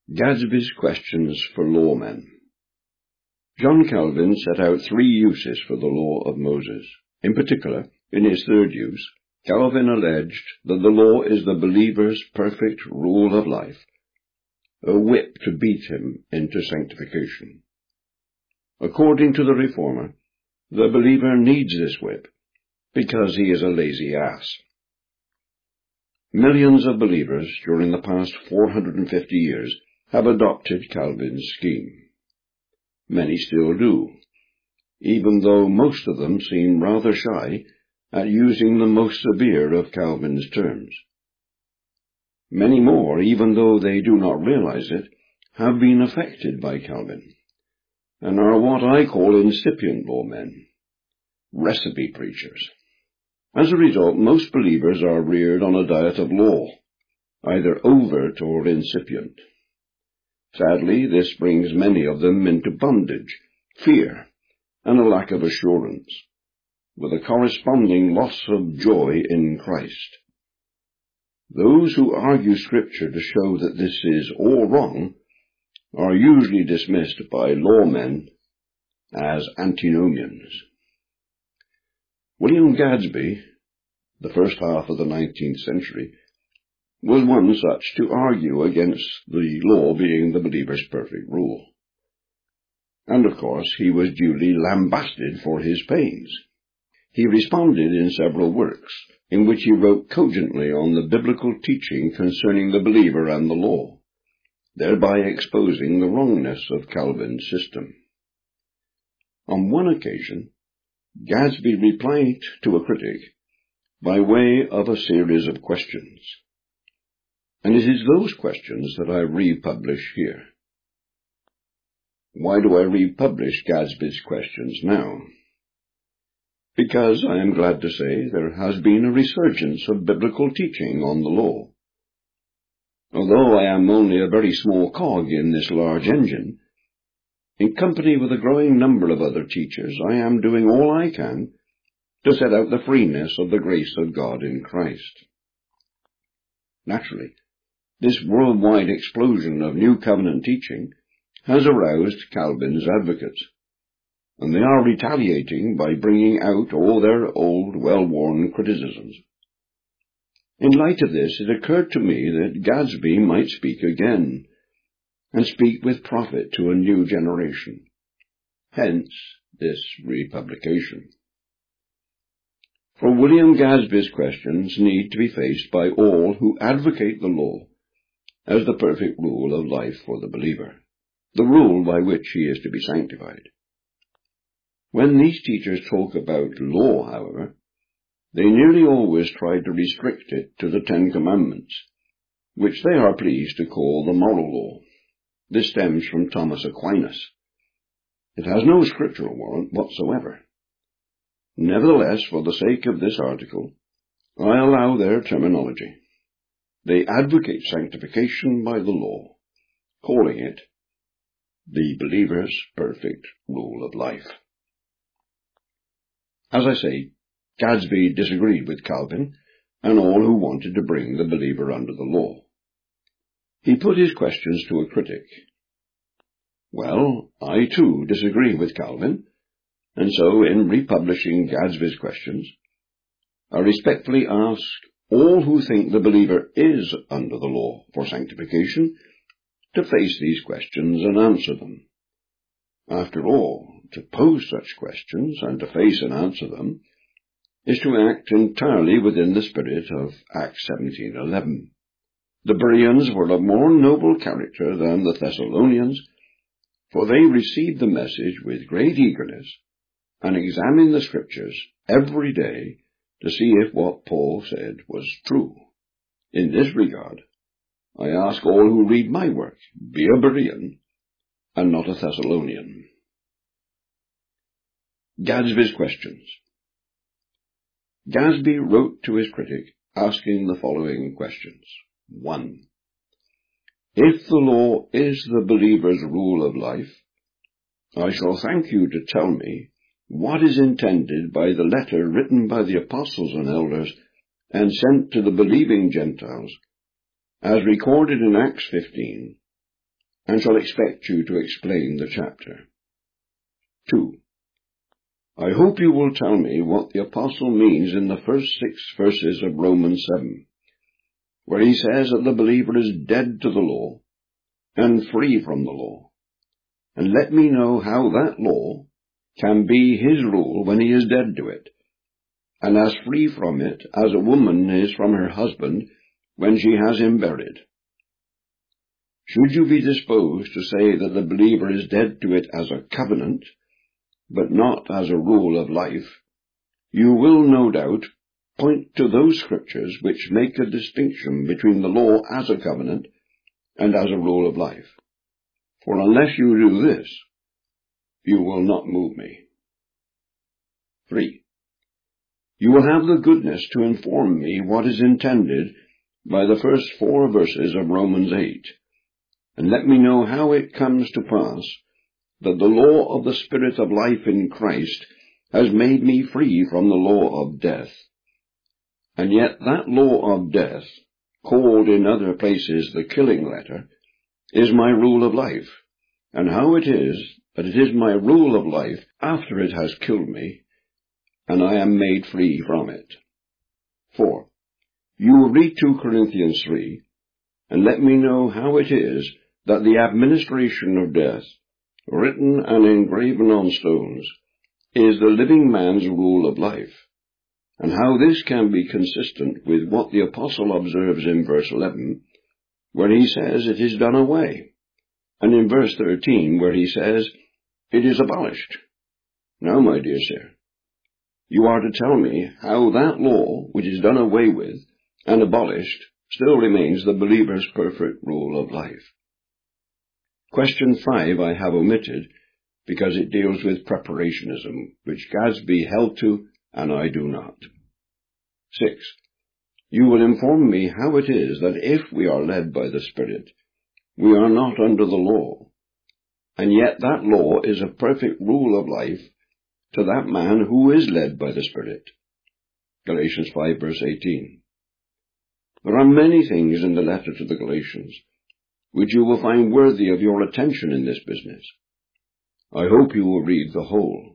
Gadsby's questions for lawmen. John Calvin set out 3 uses for the law of Moses. In particular, in his 3rd use, Calvin alleged that the law is the believer's perfect rule of life, a whip to beat him into sanctification. According to the Reformer, the believer needs this whip because he is a lazy ass. Millions of believers during the past 450 years have adopted Calvin's scheme. Many still do, even though most of them seem rather shy at using the most severe of Calvin's terms. Many more, even though they do not realize it, have been affected by Calvin, and are what I call incipient lawmen, recipe preachers. As a result, most believers are reared on a diet of law, either overt or incipient. Sadly, this brings many of them into bondage, fear, and a lack of assurance, with a corresponding loss of joy in Christ. Those who argue Scripture to show that this is all wrong are usually dismissed by lawmen as antinomians. William Gadsby, the first half of the 19th century, was one such to argue against the law being the believer's perfect rule. And of course he was duly lambasted for his pains. He responded in several works, in which he wrote cogently on the biblical teaching concerning the believer and the law, thereby exposing the wrongness of Calvin's system. On one occasion, Gadsby replied to a critic by way of a series of questions. And it is those questions that I republish here. Why do I republish Gadsby's questions now? Because I am glad to say there has been a resurgence of biblical teaching on the law. Although I am only a very small cog in this large engine, in company with a growing number of other teachers, I am doing all I can to set out the freeness of the grace of God in Christ. Naturally, this worldwide explosion of New Covenant teaching has aroused Calvin's advocates, and they are retaliating by bringing out all their old, well-worn criticisms. In light of this, it occurred to me that Gadsby might speak again, and speak with profit to a new generation. Hence, this republication. For William Gadsby's questions need to be faced by all who advocate the law as the perfect rule of life for the believer, the rule by which he is to be sanctified. When these teachers talk about law, however, they nearly always try to restrict it to the 10 Commandments, which they are pleased to call the moral law. This stems from Thomas Aquinas. It has no scriptural warrant whatsoever. Nevertheless, for the sake of this article, I allow their terminology. They advocate sanctification by the law, calling it the believer's perfect rule of life. As I say, Gadsby disagreed with Calvin and all who wanted to bring the believer under the law. He put his questions to a critic. Well, I too disagree with Calvin, and so in republishing Gadsby's questions, I respectfully ask all who think the believer is under the law for sanctification to face these questions and answer them. After all, to pose such questions and to face and answer them is to act entirely within the spirit of Acts 17:11. The Bereans were of more noble character than the Thessalonians, for they received the message with great eagerness and examined the Scriptures every day to see if what Paul said was true. In this regard, I ask all who read my work, be a Berean and not a Thessalonian. Gadsby's questions. Gadsby wrote to his critic asking the following questions. 1. If the law is the believer's rule of life, I shall thank you to tell me what is intended by the letter written by the apostles and elders and sent to the believing Gentiles, as recorded in Acts 15, and shall expect you to explain the chapter. 2. I hope you will tell me what the Apostle means in the first 6 verses of Romans 7, where he says that the believer is dead to the law and free from the law, and let me know how that law can be his rule when he is dead to it, and as free from it as a woman is from her husband when she has him buried. Should you be disposed to say that the believer is dead to it as a covenant, but not as a rule of life, you will no doubt point to those scriptures which make a distinction between the law as a covenant and as a rule of life. For unless you do this, you will not move me. 3. You will have the goodness to inform me what is intended by the first 4 verses of Romans 8, and let me know how it comes to pass that the law of the Spirit of life in Christ has made me free from the law of death. And yet that law of death, called in other places the killing letter, is my rule of life, and how it is that it is my rule of life after it has killed me, and I am made free from it. 4. You will read 2 Corinthians 3, and let me know how it is that the administration of death, written and engraven on stones, is the living man's rule of life, and how this can be consistent with what the Apostle observes in verse 11, where he says it is done away, and in verse 13, where he says it is abolished. Now, my dear sir, you are to tell me how that law, which is done away with and abolished, still remains the believer's perfect rule of life. Question 5 I have omitted because it deals with preparationism, which Gadsby held to and I do not. 6. You will inform me how it is that if we are led by the Spirit, we are not under the law, and yet that law is a perfect rule of life to that man who is led by the Spirit. Galatians 5 verse 18. There are many things in the letter to the Galatians which you will find worthy of your attention in this business. I hope you will read the whole.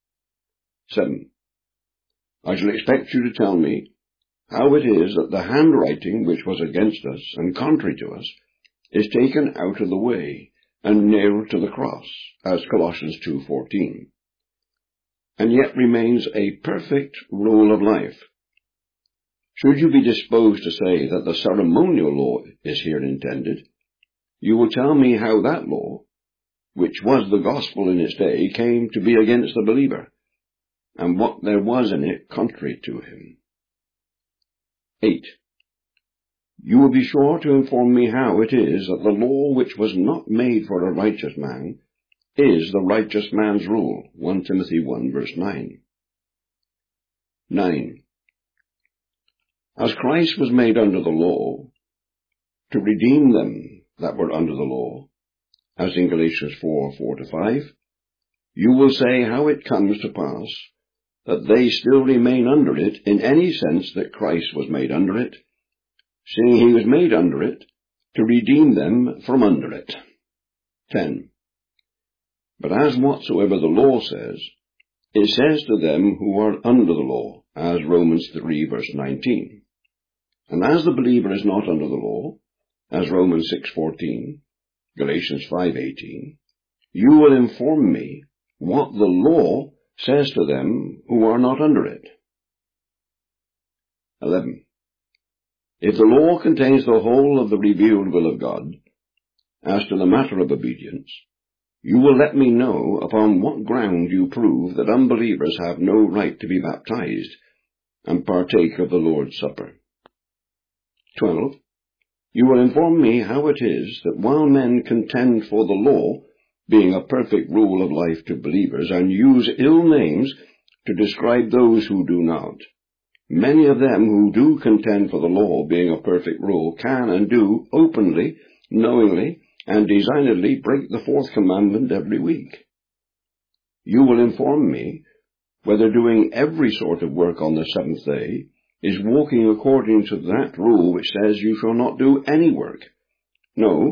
7. I shall expect you to tell me how it is that the handwriting which was against us and contrary to us is taken out of the way and nailed to the cross, as Colossians 2:14, and yet remains a perfect rule of life. Should you be disposed to say that the ceremonial law is here intended, you will tell me how that law, which was the gospel in its day, came to be against the believer, and what there was in it contrary to him. 8. You will be sure to inform me how it is that the law which was not made for a righteous man is the righteous man's rule, 1 Timothy 1 verse 9. 9. As Christ was made under the law, to redeem them that were under the law, as in Galatians 4:4-5, you will say how it comes to pass that they still remain under it in any sense that Christ was made under it, seeing he was made under it to redeem them from under it. 10. But as whatsoever the law says, it says to them who are under the law, as Romans 3 verse 19. And as the believer is not under the law, as Romans 6:14, Galatians 5:18, you will inform me what the law says to them who are not under it. 11. If the law contains the whole of the revealed will of God, as to the matter of obedience, you will let me know upon what ground you prove that unbelievers have no right to be baptized and partake of the Lord's Supper. 12. You will inform me how it is that while men contend for the law being a perfect rule of life to believers and use ill names to describe those who do not, many of them who do contend for the law being a perfect rule can and do openly, knowingly, and designedly break the 4th commandment every week. You will inform me whether doing every sort of work on the 7th day is walking according to that rule which says you shall not do any work. No,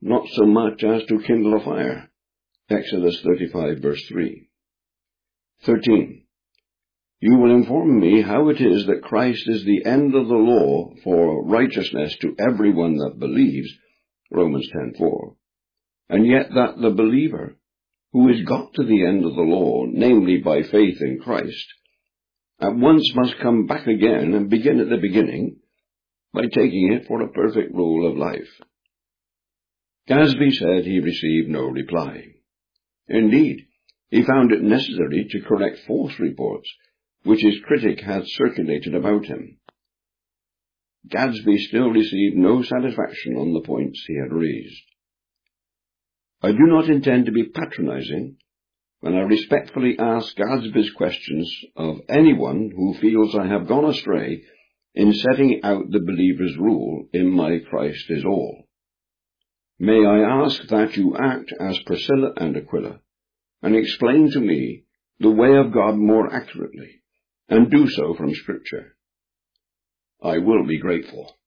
not so much as to kindle a fire. Exodus 35, verse 3. 13. You will inform me how it is that Christ is the end of the law for righteousness to everyone that believes, Romans 10:4, and yet that the believer, who is got to the end of the law, namely by faith in Christ, at once must come back again and begin at the beginning by taking it for a perfect rule of life. Gadsby said he received no reply. Indeed, he found it necessary to correct false reports which his critic had circulated about him. Gadsby still received no satisfaction on the points he had raised. I do not intend to be patronizing when I respectfully ask Gadsby's questions of anyone who feels I have gone astray in setting out the believer's rule in my Christ is all. May I ask that you act as Priscilla and Aquila, and explain to me the way of God more accurately, and do so from Scripture. I will be grateful.